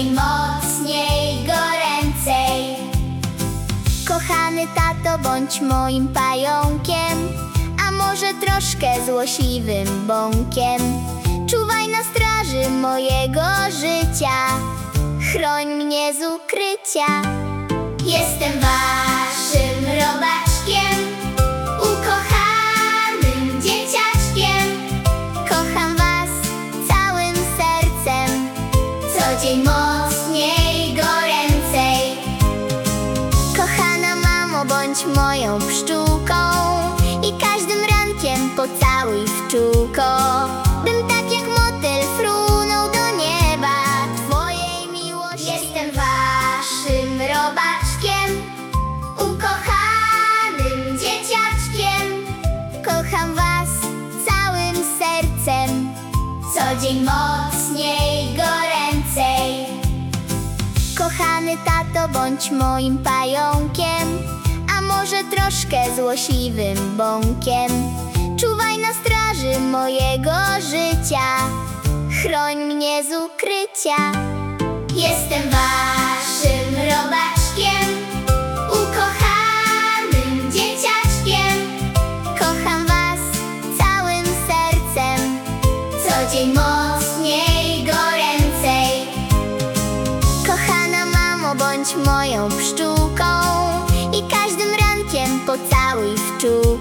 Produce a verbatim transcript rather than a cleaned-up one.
dzień mocniej, goręcej. Kochany tato, bądź moim pająkiem, a może troszkę złośliwym bąkiem. Czuwaj na straży mojego życia, chroń mnie z ukrycia. Jestem waszym robaczkiem, ukochanym dzieciaczkiem. Kocham was całym sercem, co dzień mocniej, goręcej. Kochana mamo, bądź moją pszczółką i każdym rankiem pocałuj w czółko, bym tak jak motyl frunął do nieba twojej miłości. Jestem waszym robaczkiem, ukochanym dzieciaczkiem. Kocham was całym sercem, co dzień mocniej, goręcej. Kochany tato, bądź moim pająkiem, a może troszkę złośliwym bąkiem. Czuwaj na straży mojego życia, chroń mnie z ukrycia. Jestem waszym robaczkiem, ukochanym dzieciaczkiem. Kocham was całym sercem, co dzień mocniej, goręcej. Kochana mamo, bądź moją pszczółką i każdym rankiem pocałuj w czółko,